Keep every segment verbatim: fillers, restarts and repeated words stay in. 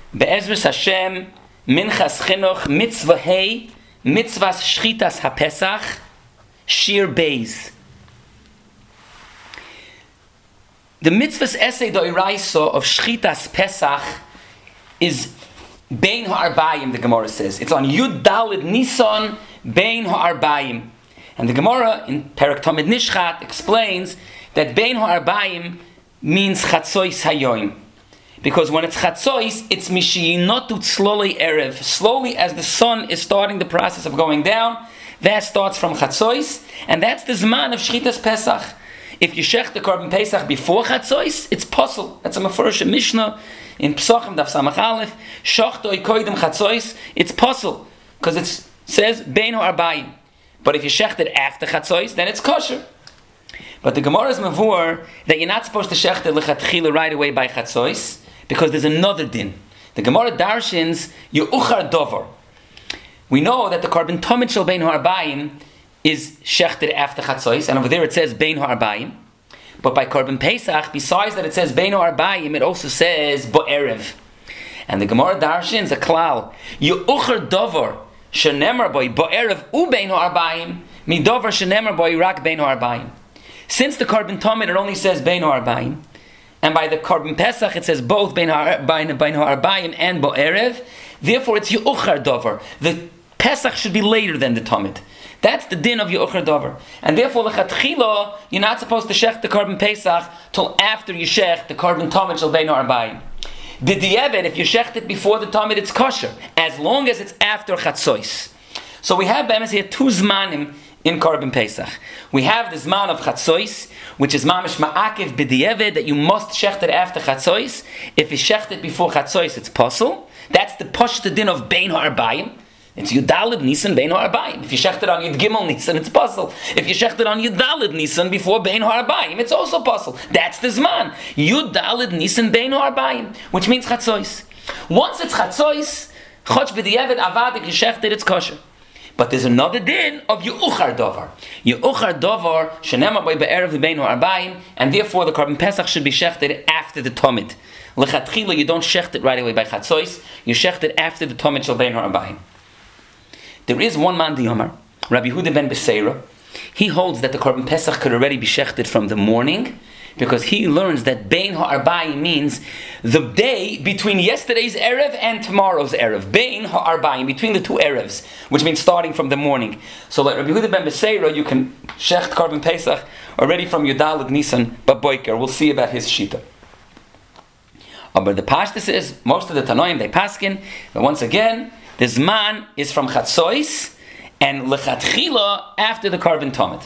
Be'ezras Hashem, Minchas Chinuch, Mitzvah Hey, Mitzvahs Shchitas HaPesach, Shir Beis. The Mitzvahs Essay Doiraisa of Shchitas Pesach is Bein Ha'arbayim, the Gemara says. It's on Yud Daled Nisan, Bein Ha'arbayim. And the Gemara in Perek Tamid Nishchat explains that Bein Ha'arbayim means Chatzois Hayoim. Because when it's Chatzois, it's Mishiyinotu Tzlolei Erev. Slowly as the sun is starting the process of going down, that starts from Chatzois, and that's the Zman of Shchitas Pesach. If you shech the Korban Pesach before Chatzois, it's possible. That's a Mefurish Mishnah in Pesachim Daf Samach Aleph. Shochtoi koidem Chatzois, it's possible because it says Bein Ha'arbayim. But if you shecht it after Chatzois, then it's kosher. But the Gemara is mavur that you're not supposed to shecht it lechatchila right away by Chatzois because there's another din. The Gemara darshins Yu'uchar Dover. We know that the Korban Tomid Shel Bein Ha'arbayim is shechted after Chatzois, and over there it says Bein Ha'arbayim. But by Korban Pesach, besides that it says Bein Ha'arbayim, it also says Bo'erev. And the Gemara darshins a klal Yu'uchar Dover shenemar boy Bo'erev u Bein Ha'arbayim mi Dover shenemar boy rak Bein Ha'arbayim. Since the Korban Tomid it only says Bein Ha'arbayim, and by the Korban Pesach it says both Bein Ha'arbayim and Bo'erev, therefore it's Yu'uchar Dover. The Pesach should be later than the Tomid. That's the din of Yu'uchar Dover. And therefore, lechatchila, you're not supposed to shech the Korban Pesach till after you shech the Korban Tomid Shel Bein Ha'arbayim. The di'evet, if you shecht it before the Tomid, it's kosher, as long as it's after Chatzois. So we have, Be'emes, here two zmanim in Korban Pesach. We have the zman of Chatzois, which is mamish ma'akev b'di'evet, that you must shecht it after Chatzois. If you shecht it before Chatzois, it's possible. That's the pashta din of Bein Ha'arbayim. It's Yudalid Nisan Bein Ha'arbayim. If you shecht it on Yud Gimel Nisan, it's possible. If you shecht it on Yudalid Nisan before Bein Ha'arbayim, it's also possible. That's the zman. Yudalid Nisan Bein Ha'arbayim, which means Chatzois. Once it's Chatzois, Chotch b'di'evet avadik you shecht it, it's kosher. But there's another din of Yu'uchar Dover. Yu'uchar Dover shenemar by Be'erev Bein Ha'arbayim, and therefore the Korban Pesach should be shechted after the Tomid. Lechatchila, you don't shecht it right away by Chatzois. You shecht it after the Tomid Shel Bein Ha'arbayim. There is one man diyomar, Rabbi Yehuda ben Beseira. He holds that the Korban Pesach could already be shechted from the morning, because he learns that Bein Ha'arbayim means the day between yesterday's Erev and tomorrow's Erev. Bein Ha'arbayim, between the two Erevs, which means starting from the morning. So like Rabbi Yehuda ben Beseira, you can shecht Korban Pesach already from Yudalid Nisan Baboiker. We'll see about his shita. But the Pashtus is, most of the Tanoim, they paskin, but once again, the Zman is from Chatzois and Lechatchila after the Korban Tomid.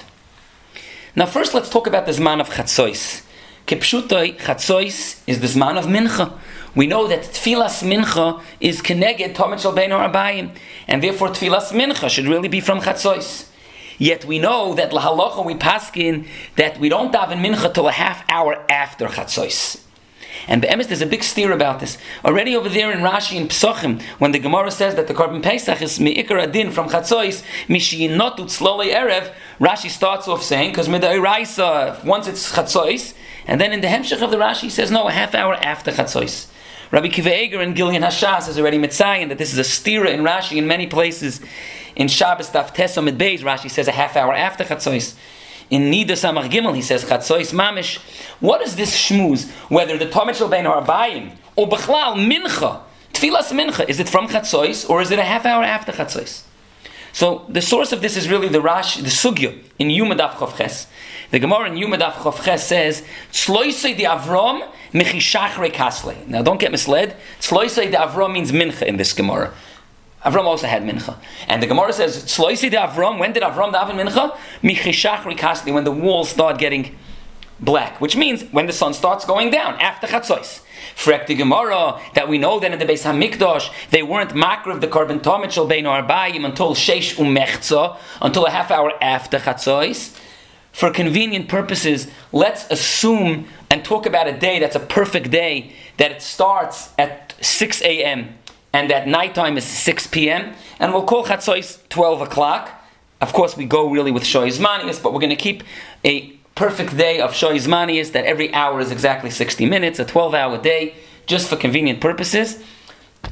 Now first let's talk about the Zman of Chatzois. Kipshutoi, Chatzois is the Zman of Mincha. We know that Tfilas Mincha is Keneged Tomid Shel Bein Ha'arbayim, and therefore Tfilas Mincha should really be from Chatzois. Yet we know that Lahalocha we paskin that we don't daven Mincha till a half hour after Chatzois. And be'emes, there's a big steer about this. Already over there in Rashi and Pesachim, when the Gemara says that the Korban Pesach is me'ikar adin from Chatzois, mishiyinotu tzlolei erev, Rashi starts off saying, because mid'oraisa, once it's Chatzois, and then in the Hemshech of the Rashi, he says, no, a half hour after Chatzois. Rabbi Kiva Eger and Gillian Hashas has already mitzayin that this is a stira in Rashi in many places. In Shabbos Daf Tesom Mid Beis, Rashi says a half hour after Chatzois. In Nida Samach Gimel, he says Chatzois Mamish. What is this shmuz? Whether the Tomid Shel Bein Ha'arbayim or Bechlal Mincha, Tfilas Mincha, is it from Chatzois or is it a half hour after Chatzois? So the source of this is really the Rash, the Sugya in Yuma Daf Chof Ches. The Gemara in Yuma Daf Chof Ches says Tzloisei de Avram Mechishachrei Kasle. Now don't get misled. Tzloisei de Avram means Mincha in this Gemara. Avram also had mincha. And the Gemara says, Tzloisi de Avram, when did Avram daven mincha? Michishachri kasli, when the walls start getting black. Which means when the sun starts going down, after Chatzois. Frek the Gemara, that we know that in the Beis HaMikdash, they weren't makriv the Korban Tomid Shel Bein Ha'arbayim until Sheish Umechza, until a half hour after Chatzois. For convenient purposes, let's assume and talk about a day that's a perfect day, that it starts at six a.m., and that nighttime is six p.m. and we'll call Chatzois twelve o'clock. Of course, we go really with Shoy Zmanius, but we're going to keep a perfect day of Shoy Zmanius that every hour is exactly sixty minutes, a twelve-hour day, just for convenient purposes.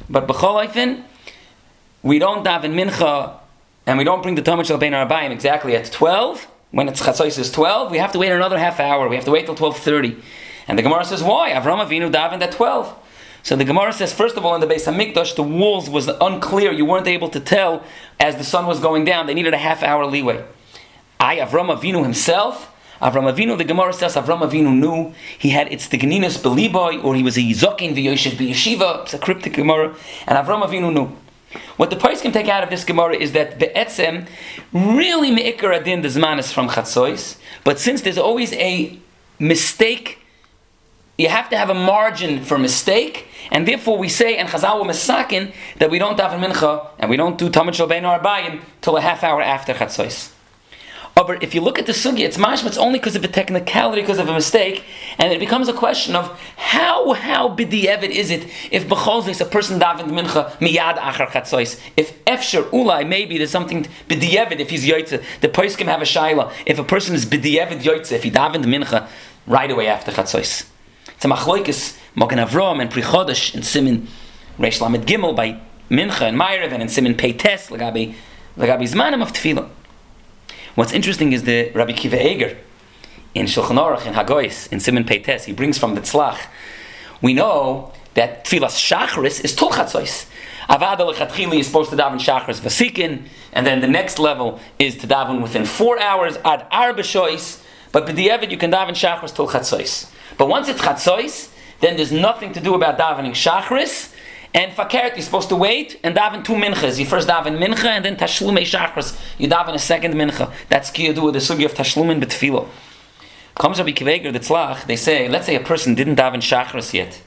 But b'chol oifin, we don't daven mincha, and we don't bring the Tamid Shel Bein Arbayim exactly at twelve. When it's Chatzos is twelve, we have to wait another half hour. We have to wait till twelve thirty. And the Gemara says, why? Avram Avinu davened at twelve. So the Gemara says, first of all, in the Beis HaMikdash, the walls was unclear. You weren't able to tell as the sun was going down. They needed a half hour leeway. I, Avram Avinu himself, Avram Avinu, the Gemara says, Avram Avinu knew he had itztigninus beliboy, or he was a yizokin v'yoshev b'yeshiva. It's a cryptic Gemara. And Avram Avinu knew. What the Pais can take out of this Gemara is that be'etzem, really me'ikar adin the zman is from Chatzos, but since there's always a mistake, you have to have a margin for mistake, and therefore we say, and Chazal were mesakin, that we don't daven mincha, and we don't do Tamid Shel Bein Arbayim till a half hour after Chatzos. Oh, but if you look at the sugya, it's mashma, it's only because of a technicality, because of a mistake, and it becomes a question of how, how b'di'evet is it if b'chol zis a person davened mincha miyad achar chatzos. If efsher ulai, maybe there's something b'di'evet if he's yoytze. The poskim have a shaila. If a person is b'di'evet yoytze, if he davened mincha right away after chatzos. It's a machloikis Magen Avram and Pri Chodesh in Simin Reish Lamed Gimel by Mincha and Ma'ariv and in Simin Peites Lagabi Lagabi Zmanim of Tefillah. What's interesting is the Rabbi Kiva Eger in Shulchan Aruch in Hagoyis in Simin Peites, he brings from the Tzlach. We know that Tfilas Shachris is Tul Chatzos. Avada Lechatchili is supposed to daven Shachris Vasikin, and then the next level is to daven within four hours ad Arba Shois. But b'di'evet you can daven Shachris Tul Chatzos. But once it's Chatzos, then there's nothing to do about davening Shachris. And Fakert, you're supposed to wait and daven two minchas. You first daven mincha and then Tashlumei Shachris. You daven a second mincha. That's kiyadu with the sugi of Tashlumin b'tefillah. Comes Rabbi Kiva Eger the Tzlach, they say, let's say a person didn't daven Shachris yet.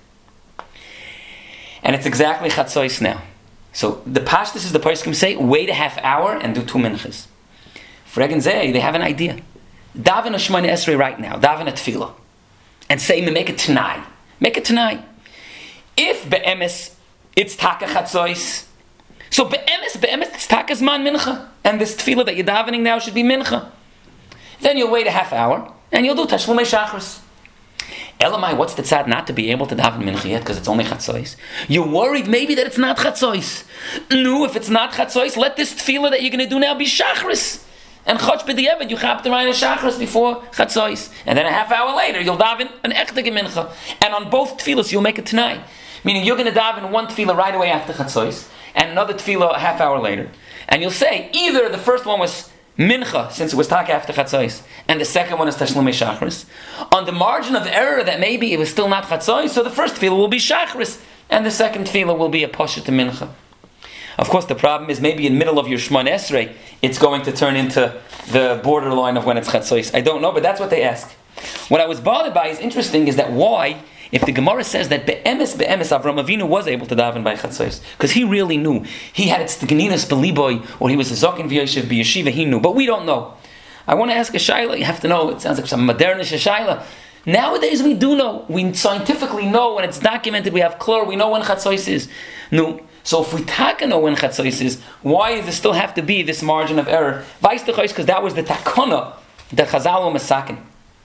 And it's exactly Chatzos now. So the Pashtus is the Poskim say, wait a half hour and do two minchas. For Egen Zeh, they have an idea. Daven a Shemona Esrei right now. Daven a tefillah. And say, make it tonight. Make it tonight. If be'emes, it's taka chatzos. So be'emes, be'emes, it's taka zman mincha. And this tefillah that you're davening now should be mincha. Then you'll wait a half hour, and you'll do tashlumei shachris. Elamai, what's the tzad not to be able to daven mincha yet, because it's only chatzos? You're worried maybe that it's not chatzos. No, if it's not chatzos, let this tefillah that you're going to do now be shachris. And chotch b'di'evet, you chap the Ryan Shachris before Chatzos. And then a half hour later, you'll daven an echte mincha. And on both tefillahs, you'll make it tonight. Meaning you're going to daven one tefillah right away after Chatzos, and another tefillah a half hour later. And you'll say, either the first one was mincha, since it was taka after Chatzos, and the second one is Tashlumei Shachris. On the margin of error that maybe it was still not Chatzos, so the first tefillah will be Shachris, and the second tefillah will be a poshet to mincha. Of course, the problem is maybe in the middle of your Shemona Esrei, it's going to turn into the borderline of when it's Chatzos. I don't know, but that's what they ask. What I was bothered by is interesting is that why, if the Gemara says that be'emes, be'emes, Avram Avinu was able to daven by Chatzos, because he really knew. He had its tigninas beliboy, or he was a zokin v'yoshev b'yeshiva, he knew. But we don't know. I want to ask a shayla, you have to know, it sounds like some modernish shayla. Nowadays we do know. We scientifically know when it's documented, we have klor, we know when Chatzos is. No. So if we taka know when Chatzos is, why does there still have to be this margin of error? Vice the Chayis, because that was the takona that Chazal were mesakin.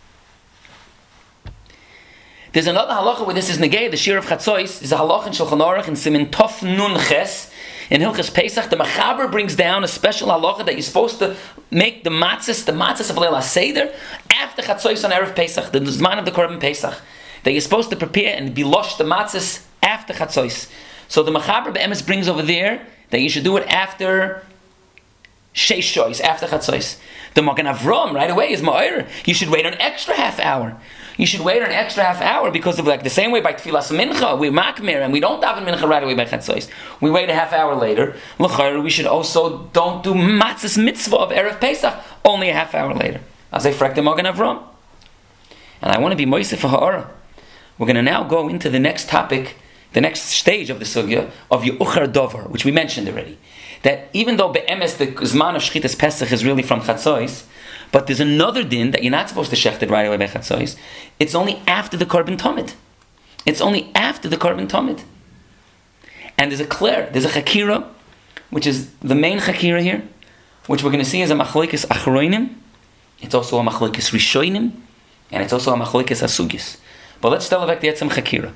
There's another halacha where this is negay. The shir of Chatzos is a halacha in Shulchan Aruch in Simin Tov Nun Ches in Hilchas Pesach. The Machaber brings down a special halacha that you're supposed to make the matzahs, the matzahs of Leil HaSeder after Chatzos on Erev Pesach, the zman of the Korban Pesach. That you're supposed to prepare and be losh the matzahs after Chatzos. So the Machaber Be'emes brings over there that you should do it after Sheish Shois, after Chatzos. The Magen Avram right away is Ma'ir. You should wait an extra half hour. You should wait an extra half hour because of like the same way by Tfilas Mincha, we're Makmir and we don't daven Mincha right away by Chatzos. We wait a half hour later. L'chayr, we should also don't do Matzahs Mitzvah of Erev Pesach only a half hour later. As I frek the Magen Avram. And I want to be Moisef for Ha'ara. We're going to now go into the next topic, the next stage of the sugya of Yuchar Dover, which we mentioned already. That even though be'emes the zman of Shchitas Pesach is really from Chatzos, but there's another din that you're not supposed to shecht it right away by Chatzos. It's only after the Korban Tomid. It's only after the Korban Tomid. And there's a clear, there's a chakira, which is the main chakira here, which we're going to see as a machlokes achroinim. It's also a machlokes rishonim, and it's also a machlokes asugis. But let's tell about the etzem chakira.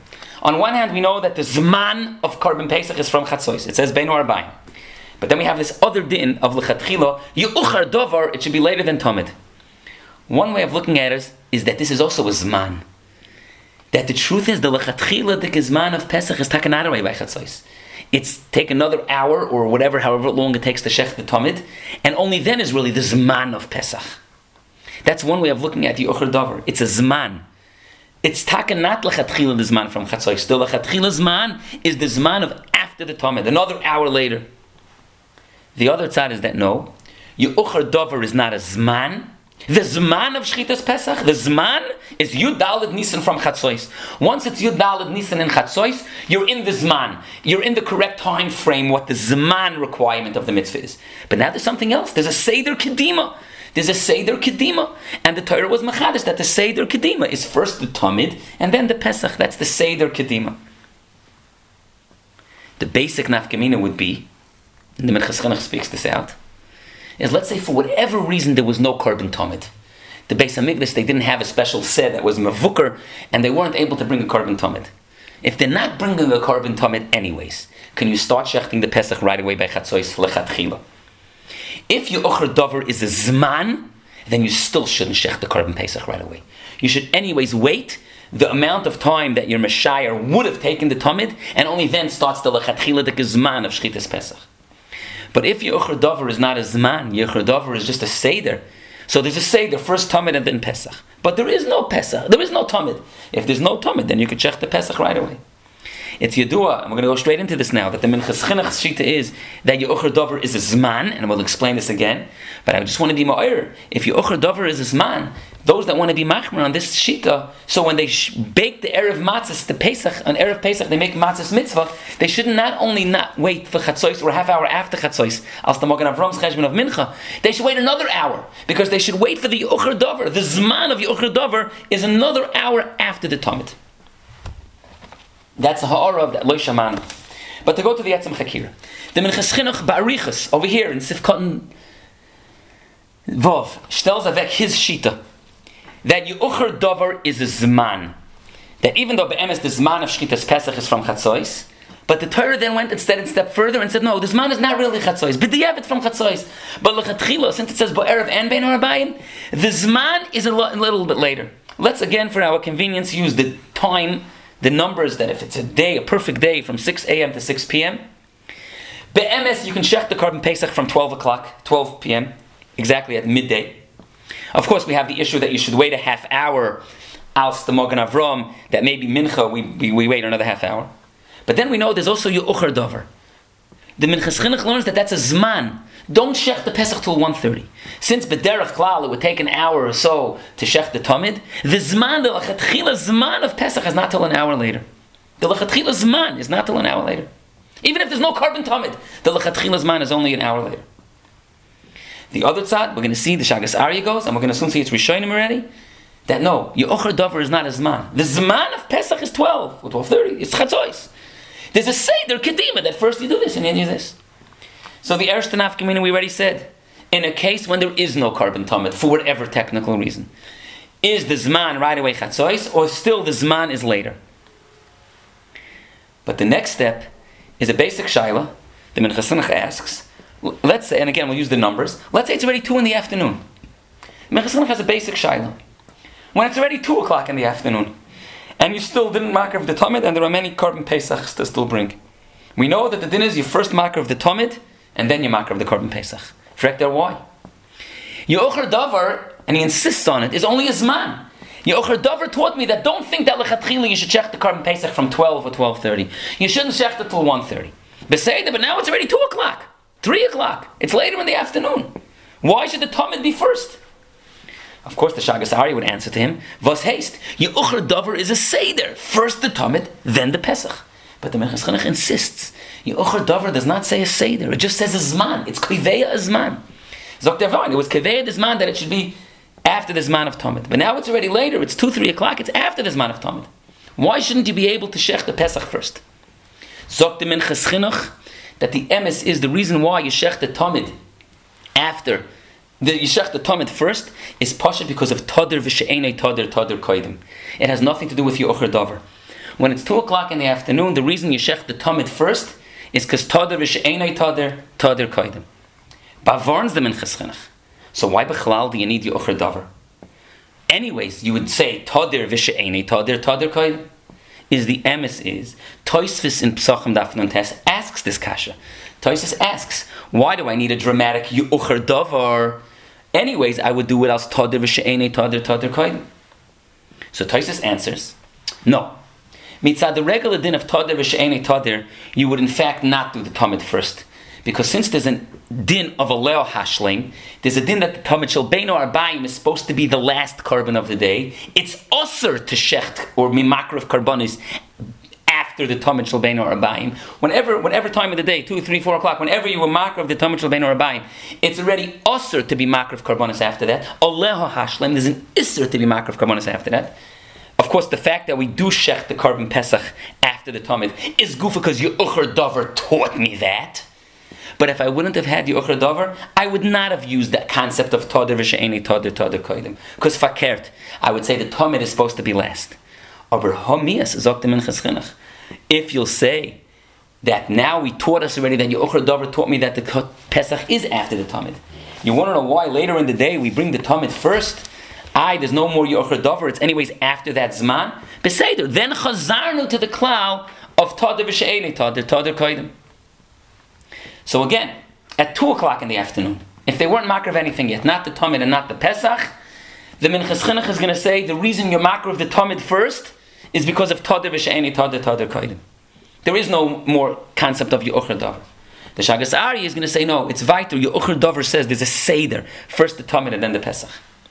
On one hand, we know that the Zman of Korban Pesach is from Chatzos. It says Bein Arbaim. But then we have this other din of L'chatchila, Yu'uchar Dovar, it should be later than Tamid. One way of looking at it is that this is also a Zman. That the truth is the L'chatchila, the Zman of Pesach is taken out away by Chatzos. It's take another hour or whatever, however long it takes to shech the Tamid, and only then is really the Zman of Pesach. That's one way of looking at the Yu'uchar Dovar. It's a Zman. It's taka not lechatchila the zman from chatzos. The lechatchila zman is the zman of after the tamid, another hour later. The other side is that no, Yu'uchar Dover is not a zman. The zman of Shchitas Pesach, the zman is Yud Daled Nisan from chatzos. Once it's Yud Daled Nisan in chatzos, you're in the zman. You're in the correct time frame, what the zman requirement of the mitzvah is. But now there's something else. There's a seder kedima. There's a Seder Kedima. And the Torah was Machadish that the Seder Kedima is first the Tamid and then the Pesach. That's the Seder Kedima. The basic nafkamina would be, and the Minchas Chinuch speaks this out, is let's say for whatever reason there was no Korban Tamid. The Beis HaMikdash, they didn't have a special sed that was Mavukar and they weren't able to bring a Korban Tamid. If they're not bringing a Korban Tamid anyways, can you start shechting the Pesach right away by Chatzos Lechatchila? If your Yu'uchar Dover is a Zman, then you still shouldn't shech the Korban Pesach right away. You should anyways wait the amount of time that your Messiah would have taken the Tamid, and only then starts the Lechatchila, the Zman of Shchitas Pesach. But if your Yu'uchar Dover is not a Zman, your Yu'uchar Dover is just a Seder. So there's a Seder, first Tamid and then Pesach. But there is no Pesach, there is no Tamid. If there's no Tamid, then you could shech the Pesach right away. It's Yadua, and we're going to go straight into this now, that the Minchas Chinuch's shita is that Yu'uchar Dover is a Zman, and we'll explain this again, but I just want to be ma'ir. If Yu'uchar Dover is a Zman, those that want to be machmer on this shita, so when they sh- bake the Erev Matzahs, the Pesach, on Erev Pesach, they make Matzahs Mitzvah, they should not only not wait for Chatzos, or a half hour after Chatzos, as the Mogen Avram's Cheshbon of Mincha, they should wait another hour, because they should wait for the Yu'uchar Dover. The Zman of Yu'uchar Dover is another hour after the Tamid. That's the ha'ara of that, lo shamanu. But to go to the Etzem Chakira. The Minchas Chinuch Ba'arichas, over here in Sifkatan Vov, stells avek his shita, that Yu'uchar Dover is a Zman. That even though be'emes the Zman of Shchitas Pesach is from Chatzos, but the Torah then went instead a step further and said, no, the Zman is not really Chatzos, but the Yavet from Chatzos. But L'chatchila, since it says Bo'erev and Bein Arbaim, the Zman is a, lo- a little bit later. Let's again, for our convenience, use the time, the numbers that if it's a day, a perfect day from six a.m. to six p.m. Be'emes, you can shech the Korban Pesach from twelve o'clock, twelve p.m., exactly at midday. Of course, we have the issue that you should wait a half hour, als the Mogen Avram, that maybe Mincha, we, we, we wait another half hour. But then we know there's also Yu'uchar Dover. The Minchas Chinuch learns that that's a Zman. Don't shech the Pesach till one thirty. Since B'derech Klal, it would take an hour or so to shech the Tamid, the Zman, the L'chatchila Zman of Pesach is not till an hour later. The L'chatchila Zman is not till an hour later. Even if there's no Korban Tamid, the L'chatchila Zman is only an hour later. The other side, we're going to see the Shagas Aryeh goes, and we're going to soon see it's Rishonim already, that no, Yu'uchar Dover is not a Zman. The Zman of Pesach is twelve, or twelve thirty, it's Chatzos. There's a Seder Kedima that first you do this and then you do this. So the Ershta Nafkamina we already said, in a case when there is no Korban Tamid, for whatever technical reason, is the Zman right away Chatzos, or still the Zman is later? But the next step is a basic shaila. The Minchas Chinuch asks, let's say, and again we'll use the numbers, let's say it's already two in the afternoon. Minchas Chinuch has a basic shaila. When it's already two o'clock in the afternoon, and you still didn't mark of the Tamid, and there are many Korban Pesachs to still bring. We know that the din is you first mark of the Tamid, and then you mark of the Korban Pesach. Frek there why? Yu'uchar Dover, and he insists on it, is only a Zman. Yu'uchar Dover taught me that don't think that L'chatchila you should check the Korban Pesach from twelve or twelve thirty. You shouldn't check it till one thirty. Beseder, but now it's already two o'clock, three o'clock. It's later in the afternoon. Why should the Tamid be first? Of course, the Shagas Aryeh would answer to him, Vos haste, Yu'uchar Dover is a Seder. First the Tamid, then the Pesach. But the Minchas Chinuch insists, Yu'uchar Dover does not say a Seder. It just says a Zman. It's Kiveya a Zman. Zok Dervain, it was Kiveya the Zman that it should be after the Zman of Tamid. But now it's already later. It's two, three o'clock. It's after the Zman of Tamid. Why shouldn't you be able to shech the Pesach first? Zok the Minchas Chinuch that the emes is the reason why you shech the Tamid after the Yishach the Tamid first is pasha because of Tadr v'she'enei Tadr Tadr Koidim. It has nothing to do with Yu'uchar Dover. When it's two o'clock in the afternoon, the reason you shech the Tamid first is because Toder v'she'enei Toder, Toder koidem. Bavarns the Minchas Chinuch. So why b'chalal do you need your Ucher Dover? Anyways, you would say Toder v'she'enei Toder, Toder koidem. Is the emes is Tosfos in Pesachim Daf Nun Tes asks this kasha. Tosfos asks, why do I need a dramatic Ucher Dover? Anyways, I would do it as Toder v'she'enei Toder, Toder koidem. So Tosfos answers, no. Mitzad the regular din of Toder v'she'enei Toder, you would in fact not do the Tamid first. Because since there's a din of a Leo Hashleim, there's a din that the Tamid Shel Beino Arbaim is supposed to be the last carbon of the day. It's osur to shecht or mimakr of carbonis after the Tamid Shel Beino Arbaim. Whenever, whatever time of the day, two, three, four o'clock, whenever you were makr of the Tamid Shel Beino Arbaim, it's already osur to be makr of carbonis after that. A Leo Hashleim, there's an isser to be makr of carbonis after that. Of course, the fact that we do shech the carbon Pesach after the Tamid is goofa because your Ucher Dover taught me that. But if I wouldn't have had the Ucher Dover, I would not have used that concept of Toder v'she'enei Toder, Toder koidem. Because fakert, I would say the Tamid is supposed to be last. Aber homias zok the Minchas Chinuch. If you'll say that now we taught us already that your Ucher Dover taught me that the Pesach is after the Tamid. You want to know why later in the day we bring the Tamid first? I, there's no more Yocher Dover, it's anyways after that Zman. Beseder, then chazarnu to the cloud of Toder v'she'enei Toder, Toder koidem. So again, at two o'clock in the afternoon, if they weren't makar of anything yet, not the Tamid and not the Pesach, the Minchas Chinuch is going to say the reason you're makar of the Tamid first is because of Toder v'she'enei Toder, Toder koidem. There is no more concept of Yocher Dover. The Shagas Ari is going to say no, it's vital. Yocher Dover says there's a Seder, first the Tamid and then the Pesach.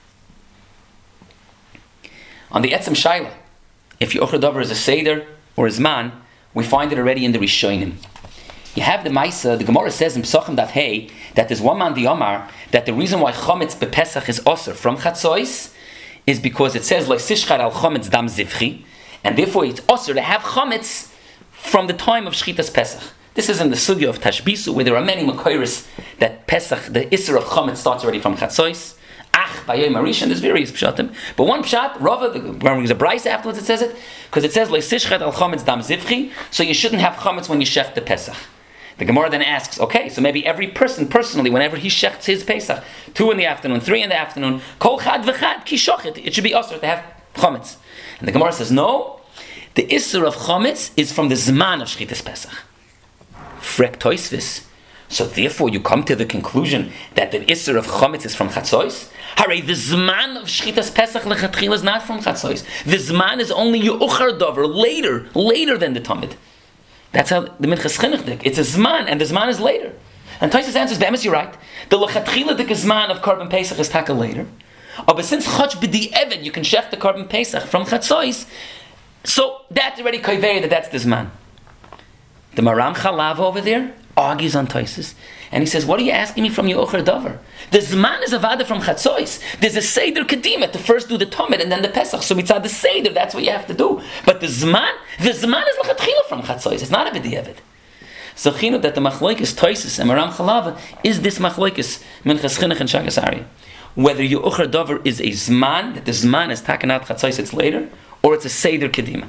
On the Etzem Shaila, if your Ucher Dover is a Seder or a Zman, we find it already in the Rishonim. You have the Maisa, the Gemara says in Pesachim Daf Hey, that there's one man the Omar, that the reason why Chometz bePesach is Osir from Chatzois is because it says, like Sishchar al Chometz dam zivchi, and therefore it's Osir to have Chometz from the time of Shchitas Pesach. This is in the Sugya of Tashbisu, where there are many Makoiris that Pesach, the Isser of Chometz starts already from Chatzois. Ach, by Yom Harishon, there's various pshatim. But one pshat, Rava, when there's a brayse afterwards, it says it, because it says, Le'sishchet al chometz dam zivchi, so you shouldn't have chometz when you shech the Pesach. The Gemara then asks, okay, so maybe every person, personally, whenever he shechts his Pesach, two in the afternoon, three in the afternoon, kol chad v'chad ki shochet, it should be osur to have chometz. And the Gemara says, no, the isser of chometz is from the zman of shchitas Pesach. Frek Tosfos. So therefore you come to the conclusion that the Isser of Chometz is from Chatzois? Hooray, the Zman of Shchitas Pesach lechatchila is not from Chatzois. The Zman is only Yuchar Dover, later, later than the Tamid. That's how the Minchas Chinuch dik. It's a Zman, and the Zman is later. And Tosfos answers, Be'emes, you're right. The lechatchila dik Zman of Korban Pesach is taka later. Oh, but since Chach b'di Eved, you can shech the Korban Pesach from Chatzois, so that's already koivei that that's the Zman. The Maram Chalav over there argues on Tosfos, and he says, what are you asking me from your Ucher Dover? The Zman is a vada from Chatzois. There's a Seder Kedima to first do the Tamid and then the Pesach. So mitzad the Seder, that's what you have to do. But the Zman, the Zman is l'chatchila from Chatzois. It's not a b'diavad. So chinu that the Machlokes Tosfos and Maram Chalav is this Machlokes Minchas Chinuch and Shagas Ari. Whether your Ucher Dover is a Zman, that the Zman is takanat Chatzois, it's later, or it's a Seder Kedima.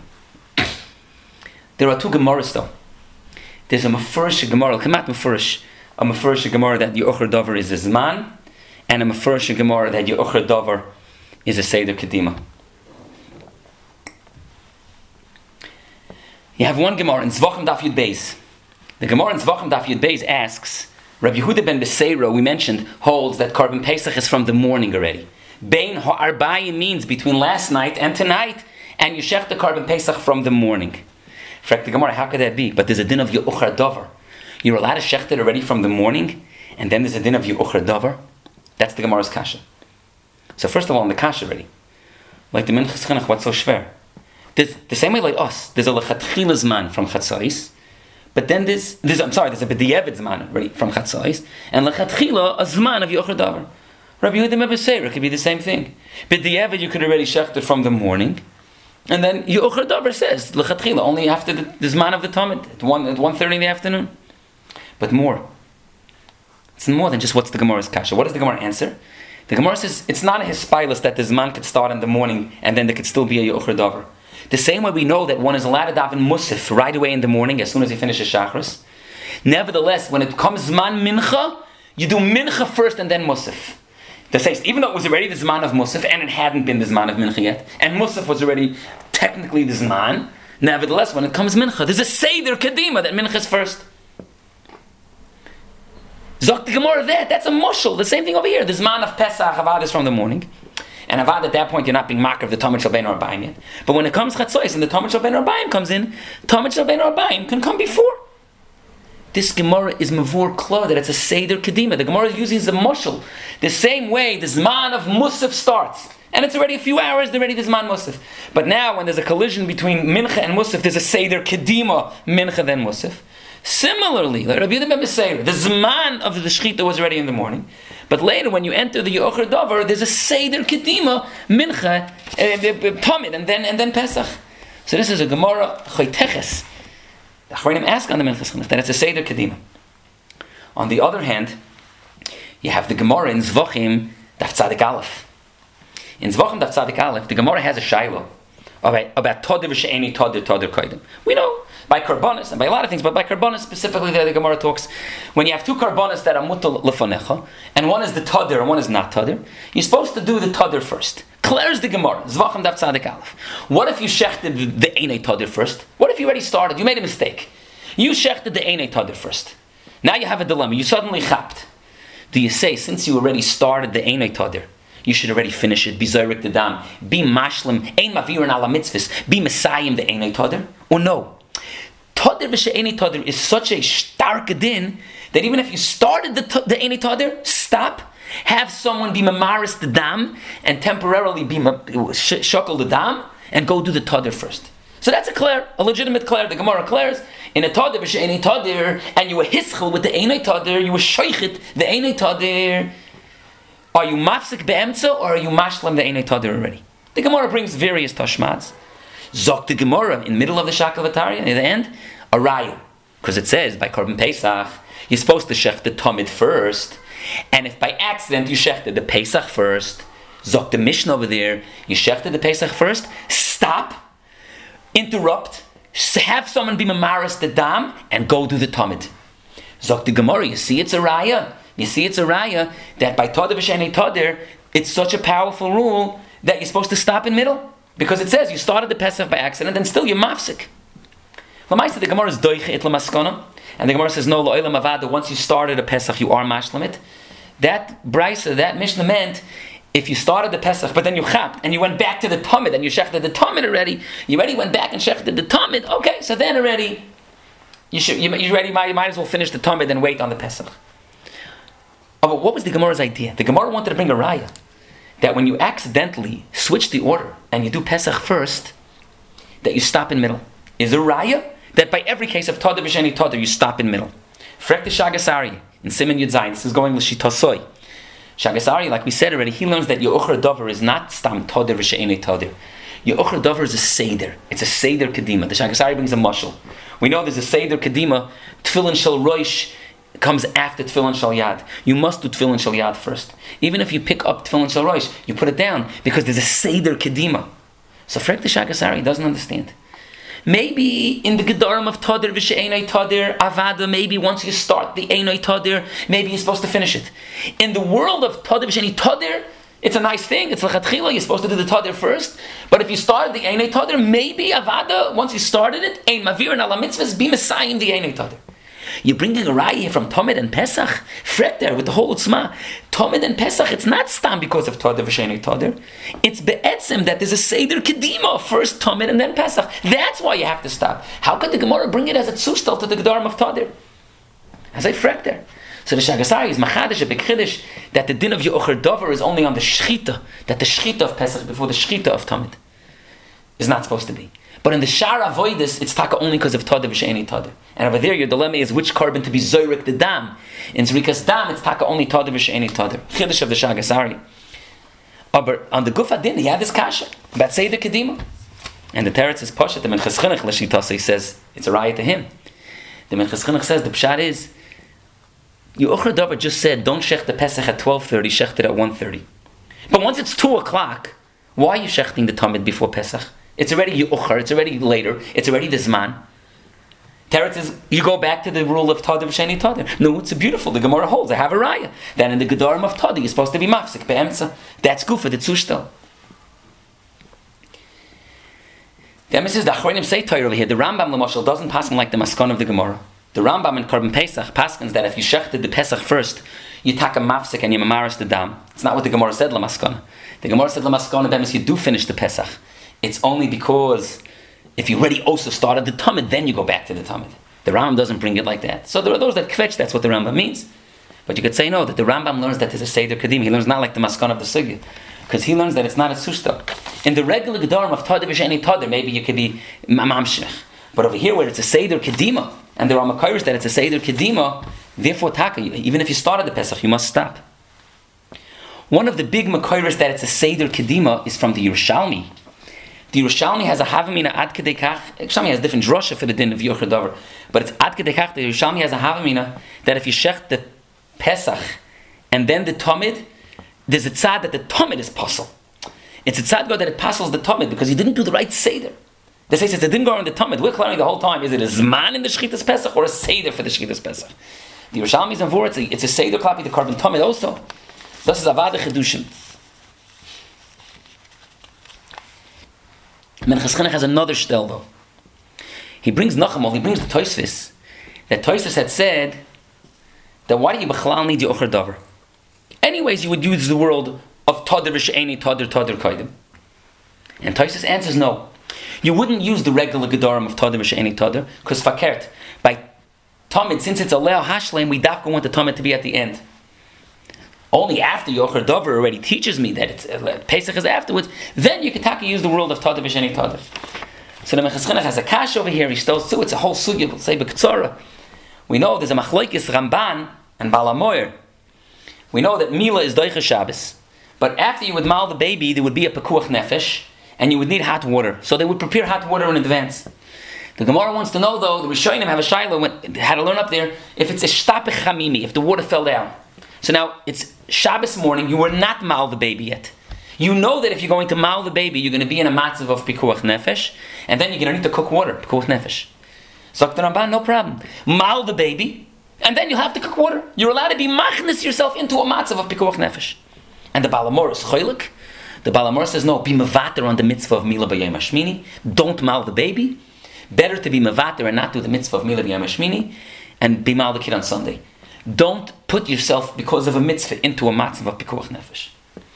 There are two Gemaras though. There's a Mefurish Gemara, Kamat Mefurish, a Mefurish Gemara that your Ucher Dover is a Zman, and a Mefurish Gemara that your Ucher Dover is a Seder Kedima. You have one Gemara in Zvachim Daf Yud Beis. The Gemara in Zvachim Daf Yud Beis asks, Rabbi Yehuda ben Beseira, we mentioned, holds that Korban Pesach is from the morning already. Bein ha'arbayim means between last night and tonight, and you shech the Korban Pesach from the morning. Frak the Gemara, how could that be? But there's a din of your Ucher Dover. You're allowed to shecht it already from the morning, and then there's a din of your Ucher Dover. That's the Gemara's kasha. So first of all, in the kasha already, like the Minchas Chinuch, what's so shver? There's the same way like us. There's a lechatchila zman from Chatzois, but then there's, there's I'm sorry, there's a b'diavad zman already from Chatzois, and lechatchila a zman of your Ucher Dover. Rabbi Yehuda ben Beseira could be the same thing. B'diavad you could already shecht it from the morning. And then your Ucher Dover says l'chatchila only after the, the zman of the Tamid at one at one thirty in the afternoon. But more, it's more than just what's the Gemara's kasha. What does the Gemara answer? The Gemara says it's not a hispilus that the zman could start in the morning and then there could still be a Ucher Dover. The same way we know that one is allowed to daven Musaf right away in the morning as soon as he finishes Shachris. Nevertheless, when it comes Zman Mincha, you do Mincha first and then Musaf. The says, even though it was already the Zman of Musaf and it hadn't been the Zman of Mincha yet, and Musaf was already technically the Zman, nevertheless, when it comes Mincha, there's a Seder Kedima that Mincha is first. Zok the Gemara that, that's a mushal. The same thing over here. The Zman of Pesach, Avad is from the morning. And Avad, at that point, you're not being makar of the Talmud Shel Bein Arbaim yet. But when it comes Chatzois and the Talmud Shel Bein Arbaim comes in, Talmud Shel Bein Arbaim can come before. This Gemara is Mavur Kla, that it's a Seder Kedima. The Gemara is using the mushal. The same way the Zman of Musaf starts. And it's already a few hours, they're already the Zman Musaf. But now, when there's a collision between Mincha and Musaf, there's a Seder Kedima, Mincha then Musaf. Similarly, like Rabbi Yehuda ben Beseira, the Zman of the Shechita was already in the morning. But later, when you enter the Yocher Dover, there's a Seder Kedima, Mincha, uh, Tamid, and then and then Pesach. So this is a Gemara Choyteches. The Achronim ask on the Minchas Chinuch that it's a Seder Kedima. On the other hand, you have the Gemara in Zvachim Daf Tzadik Aleph. In Zvachim Daf Tzadik Aleph, the Gemara has a Shailo about about Toder v'she'eni Toder Toder Kodim. We know by Karbonis and by a lot of things, but by Karbonis specifically, there the Gemara talks when you have two Karbonis that are mutal lefanecha, and one is the Toder and one is not Toder, you're supposed to do the Toder first. Clears the Gemara. Zvachim Daf Tzadik Aleph. What if you shechted the Einei Toder first? What if you already started? You made a mistake. You shechted the Einei Toder first. Now you have a dilemma. You suddenly chapped. Do you say, since you already started the Einei Toder, you should already finish it? Be Zorik the Dam. Be Mashlim. Ein Mavirin ala mitzvahs. Be Messiahim the Einei Toder? Or no? Toder v'she'eni Toder is such a stark din that even if you started the, the Einei Toder, stop. Have someone be mamaris the dam and temporarily be sh- shuckle the dam and go do the Toder first. So that's a clear, a legitimate clear. The Gemara clears in a Toder v'she'eni Toder, and you were hischel with the Einei Toder, you were shoichet the Einei Toder. Are you mafsik be'emtza or are you mashlam the Einei Toder already? The Gemara brings various tashmads. Zok the Gemara in the middle of the Shakavatariya, near the end, a raya, because it says by Korban Pesach you're supposed to shech the Tamid first. And if by accident you shechted the Pesach first, Zok the Mishnah over there, you shechted the Pesach first, stop, interrupt, have someone be mamaris the dam, and go do the Tamid. Zok the Gemara, you see it's a raya. You see it's a raya that by Toder v'she'eni Toder, it's such a powerful rule that you're supposed to stop in middle. Because it says you started the Pesach by accident, and still you're mafsik. Lamaisa, the Gemara is doiche it lamaskona. And the Gemara says, no, lo'olam avada, once you started a Pesach, you are mashlamit. That brisa, that Mishnah meant, if you started the Pesach, but then you chapped, and you went back to the Tamid, and you shechted the Tamid already, you already went back and shechted the Tamid, okay, so then already, you should, you, you already might, you might as well finish the Tamid and wait on the Pesach. Oh, but what was the Gemara's idea? The Gemara wanted to bring a raya, that when you accidentally switch the order, and you do Pesach first, that you stop in middle. Is a raya? That by every case of Toder v'she'eni Toder, you stop in middle. Frek the Shagasari in Siman Yud Zayin. This is going l'shitosoi. Shagasari, like we said already, he learns that Yocher Dover is not stam Toder v'she'eni Toder. Yocher Dover is a seder. It's a seder kedima. The Shagasari brings a mashal. We know there's a seder kedima. Tefillin shel roish comes after tefillin shel yad. You must do tefillin shel yad first. Even if you pick up tefillin shel roish, you put it down because there's a seder kedima. So Frek the Shagasari doesn't understand. Maybe in the Gedarim of Toder v'she'enei Toder, Avada, maybe once you start the Einei Toder, maybe you're supposed to finish it. In the world of Toder v'she'enei Toder, it's a nice thing, it's l'chatchila, you're supposed to do the Toder first, but if you started the Einei Toder, maybe Avada, once you started it, Ein Mavir and Ala Mitzvahs, be Messiahim the Einei Toder. You're bringing a raya from Tamid and Pesach, fret there with the whole Utzma. Tamid and Pesach, it's not stam because of Toder v'she'enei Toder. It's be'etzim that there's a Seder Kedima, first Tamid and then Pesach. That's why you have to stop. How could the Gemara bring it as a tzustal to the Gedarim of Toder? As I fret there. So the Shagasari is machadish, a big chiddush, that the din of Yocher Dover is only on the Shechita, that the Shechita of Pesach before the Shechita of Tamid is not supposed to be. But in the Shar Avoidus, it's taka only because of Toder v'she'enei Toder. And over there, your dilemma is which carbon to be Zorik the Dam. In Zrikas Dam, it's taka only Toder v'she'enei Toder. Chiddush of the Shagasari. But on the Gufa Din, he had this kasha about Seder Kedima. And the Teretz is Poshet, the Minchas Chinuch L'shitasa, he says, it's a riot to him. The Minchas Chinuch says, the Pshat is, Yocher Dover just said, don't shech the Pesach at twelve thirty, shecht it at one thirty. But once it's two o'clock, why are you shechting the Tamid before Pesach? It's already yuchar, it's already later, it's already the zman. Teretz is, you go back to the rule of Tadir v'sheni Tadir. No, it's beautiful. The Gemara holds, I have a raya. Then in the Gedarim of Tadir, you're supposed to be mafsik, be'emtza. That's good for the tzushtel. The emphasis, the Achronim say Torah over here, the Rambam, Lamashal, doesn't paskin like the Maskon of the Gemara. The Rambam in Korban Pesach paskins that if you shechted the Pesach first, you take a mafsik and you mamaris the dam. It's not what the Gemara said, Lamaskona. The Gemara said, Lamaskona, that means you do finish the Pesach. It's only because if you already also started the Tamid, then you go back to the Tamid. The Rambam doesn't bring it like that. So there are those that kvetch, that's what the Rambam means. But you could say no, that the Rambam learns that there's a Seder Kadim. He learns not like the Maskon of the Sugya. Because he learns that it's not a Sushta. In the regular Gedarim of Tadir v'sheni Tadir, maybe you could be Mamamshech. But over here where it's a Seder Kedima, and there are Makairs that it's a Seder Kedima, therefore Taka, even if you started the Pesach, you must stop. One of the big Makairs that it's a Seder Kedima is from the Yerushalmi. The Yerushalmi has a Havamina Ad Kedei Kach. Yerushalmi has different drosha for the din of Yochid Dover. But it's Ad Kedei Kach. The Yerushalmi has a Havamina that if you shech the Pesach and then the Tamid, there's a tzad that the Tamid is puzzle. It's a tzad go that it puzzles the Tamid because he didn't do the right Seder. They say it didn't go in the Tamid. We're clarifying the whole time. Is it a Zman in the Shchitas Pesach or a Seder for the Shchitas Pesach? The Yerushalmi is in for it. It's a Seder klapi the Korban Tamid also. This is Avada Chedushim. Minchas Chinuch has another shtel though. He brings Nachamol, he brings the Tosfos, that Tosfos had said that why do you Bechlal need Yochar Dover? Anyways, you would use the word of Tadir v'she'eni Tadir Tadir Kaidim. And Tosfos answers no. You wouldn't use the regular Gedarim of Tadir v'she'eni Tadir, because fakert, by Tamid, since it's a Leo Hashleim, we dafka want the Tamid to be at the end. Only after Yochar Dover already teaches me that it's, uh, Pesach is afterwards, then you can taka use the world of Tadir v'sheni Tadir. So the Minchas Chinuch has a kash over here, he still too, it's a whole sugya, we'll say B'Ketzora. We know there's a Machlokes Ramban and Balamoyer. We know that Mila is Doicha Shabbos, but after you would mal the baby, there would be a Pekuach Nefesh, and you would need hot water. So they would prepare hot water in advance. The Gemara wants to know though, the Rishonim have a shayla, had to learn up there, if it's a Shtapech Chamimi, if the water fell down. So now, it's Shabbos morning, you were not mal the baby yet. You know that if you're going to mal the baby, you're going to be in a matzav of Pikuach Nefesh, and then you're going to need to cook water, Pikuach Nefesh. So the Ramban, no problem. Mal the baby, and then you'll have to cook water. You're allowed to be machnis yourself into a matzav of Pikuach Nefesh. And the Balamor is choylik. The Balamor says, no, be mevater on the mitzvah of Mila B'Yom HaShmini. Don't mal the baby. Better to be mevater and not do the mitzvah of Mila B'Yom HaShmini, and be mal the kid on Sunday. Don't put yourself, because of a mitzvah, into a matzav of Pikuach Nefesh.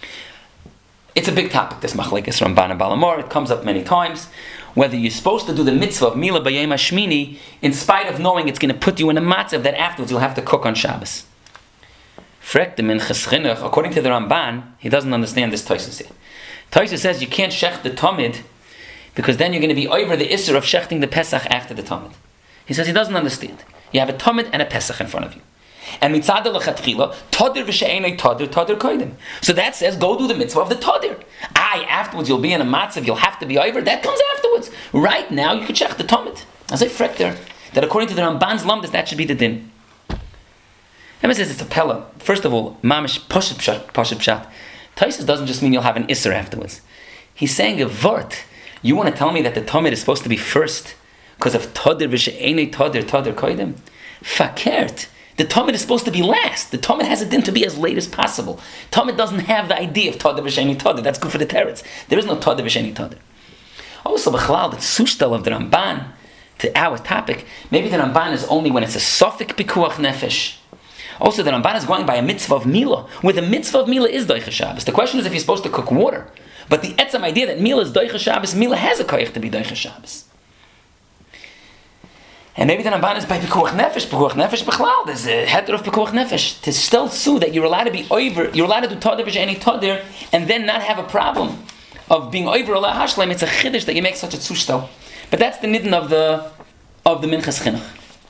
It's a big topic, this Machlekes Ramban and Balamor. It comes up many times. Whether you're supposed to do the mitzvah of Mila B'Yom HaShmini, in spite of knowing it's going to put you in a matzav that afterwards you'll have to cook on Shabbos. Frek the Minchas Chinuch, according to the Ramban, he doesn't understand this Tosfos here. Tosfos says you can't shech the Tamid, because then you're going to be over the Isser of shechting the Pesach after the Tamid. He says he doesn't understand. You have a Tamid and a Pesach in front of you. And mitzad l'chatchila, tadir v'she'enei tadir, tadir koidim. So that says, go do the mitzvah of the tadir. Aye, afterwards you'll be in a matzav, you'll have to be over. That comes afterwards. Right now, you could check the tamid. As I frek there, that according to the Ramban's lamdas, that should be the din. Emma says it's a pella. First of all, mamish poshut pshat, poshut pshat. Taisus doesn't just mean you'll have an isser afterwards. He's saying a vort. You want to tell me that the tamid is supposed to be first because of tadir v'she'enei tadir, tadir koidim? Fakert. The Tamid is supposed to be last. The Tamid has a din to be as late as possible. Tamid doesn't have the idea of Tadir v'sheni Tadir. That's good for the teretz. There is no Tadir v'sheni Tadir. Also, b'chalal, the sushtel of the Ramban to our topic, maybe the Ramban is only when it's a Sofik Pikuach Nefesh. Also, the Ramban is going by a mitzvah of Mila, where the mitzvah of Mila is Doicha Shabbos. The question is if you're supposed to cook water. But the etzam idea that Mila is Doicha Shabbos, Mila has a koyach to be Doicha Shabbos. And maybe the Ramban is by Pekuach Nefesh, Pekuach Nefesh Bechlal. There's a heter of Pekuach Nefesh. To still sue that you're allowed to be over, you're allowed to do Tadir v'she'enei Tadir, and then not have a problem of being over Allah Hashleim. It's a chiddush that you make such a tzushtel. But that's the nidden of the of the Minchas Chinuch.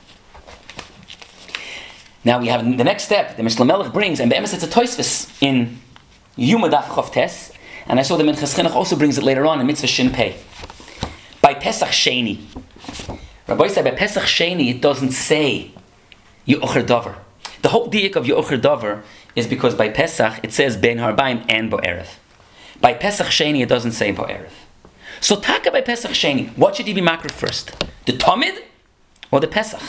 Now we have the next step. The Mishnah Melech brings, and be'emes it's a Tosfos in Yuma Daf Chof Tes, and I saw the Minchas Chinuch also brings it later on in Mitzvah Shin Pei. By Pesach Sheni. Rabbi said by Pesach Sheni it doesn't say Yochar Dover. The whole diak of Yochar Dover is because by Pesach it says Ben Harbaim and Bo'erev. By Pesach Sheni it doesn't say Bo'erev. So taka by Pesach Sheni, what should you be makriv first? The Tamid or the Pesach?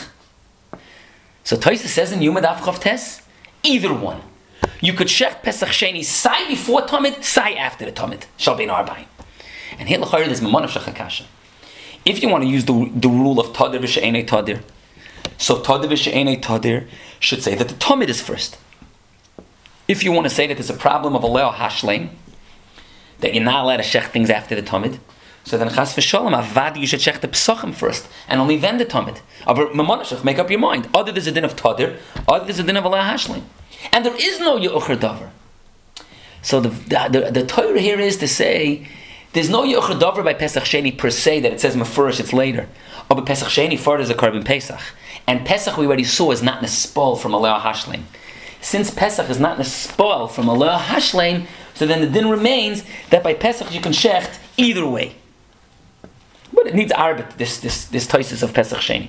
So Taisa says in Yuma Daf Chav Tes, either one. You could shech Pesach Sheni sai before Tamid, sai after the Tamid. Shall be in Arbaim. And here l'chayr is Mamon of Shechakasha. If you want to use the, the rule of Tadir v'she'enei Tadir, so Tadir v'she'enei Tadir should say that the Tamid is first. If you want to say that there's a problem of a Leo Hashleim, that you're not allowed to shech things after the Tamid, so then Chas v'sholem, avad you should shech the Pesachim first, and only then the Tamid. But Mamon of Shech, make up your mind. Other there's a din of Tadir, other there's a din of a Leo Hashleim. And there is no Ye'ucher Davar. So the, the, the, the Torah here is to say, there's no Ye'ucher Davar by Pesach Sheni per se, that it says Mefurish, it's later. Or by Pesach Sheni, further is a Korban Pesach. And Pesach, we already saw, is not Nespal from a Leo Hashleim. Since Pesach is not Nespal from a Leo Hashleim, so then the din remains that by Pesach you can shecht either way. But it needs arbit, this this this toises of Pesach Sheni.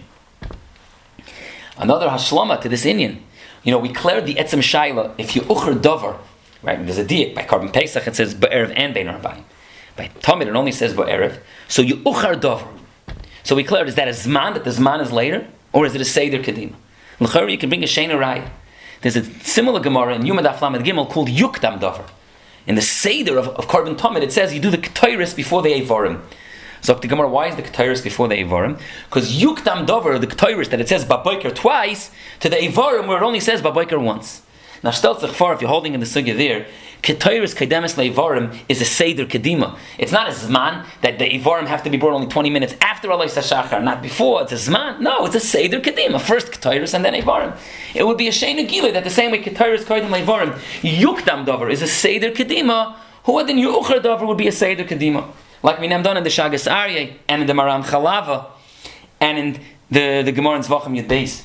Another hashlama to this inyan. You know, we cleared the etzem shayla, if you ucher dover, right, there's a diak, by Korban Pesach it says ba'erev and bein arbaim. By Tamid it only says ba'erev, so you ucher dover. So we cleared, is that a zman, that the zman is later, or is it a seder kedima? L'chari, you can bring a sheina raya. There's a similar Gemara in Yuma Daf Lamed Gimel called Yukdam Dover. In the Seder of, of Korban Tamid, it says you do the Ketairis before the Eivarim. So the Gemara, why is the Ketairis before the Eivarim? Because Yukdam Dover, the Ketairis that it says Baboiker twice, to the Eivarim where it only says Baboiker once. Now, Shtel Tzachfar, if you're holding in the Sugya there, Ketairis Kedemis Leivarim is a Seder Kedima. It's not a Zman that the Eivarim have to be brought only twenty minutes after Alay Sashachar, not before. It's a Zman. No, it's a Seder Kedima. First Ketairis and then Eivarim. It would be a Sheina Gila that the same way Ketairis Kedim Eivarim, Yukdam Dover is a Seder Kedima, who then Yuchar Dover would be a Seder Kedima. Like we named on in the Shagas Aryeh, and in the Maram Chalava, and in the, the Gemara in Zvachim Yud Beis.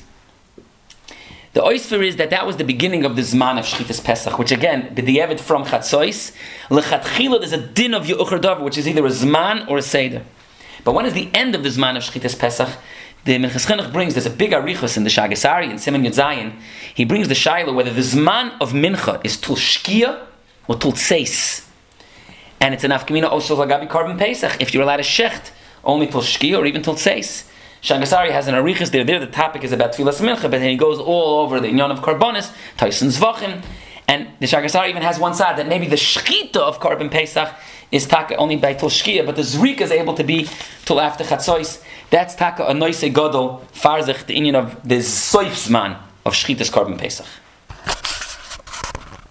The oisfer is that that was the beginning of the Zman of Shchitas Pesach, which again, b'di'evet from Chatzois, l'chatchila there's a din of Ye'ucher Davar, which is either a Zman or a Seder. But when is the end of the Zman of Shchitas Pesach? The Minchas Chinuch brings, there's a big arichos in the Shagas Aryeh, in Siman Yud Zayin, he brings the Shaila whether the Zman of Mincha is Tul Shkia or Tul Tseis. And it's an Afkamina also Lagabi Korban Pesach, if you're allowed to shecht only Tul Shkia or even Tul Tseis. Shagasari has an arichas there. There the topic is about Tfilas Mincha, but then he goes all over the Inyan of Karbonis, Tyson Zvachim, and the Shagasari even has one side that maybe the Shchita of Korban Pesach is taka only by Tul Shkia, but the Zrika is able to be till after Chatzois. That's taka a Noise Godel, Farzach, the Inyan of the Soif Zman of Shchitas Korban Pesach.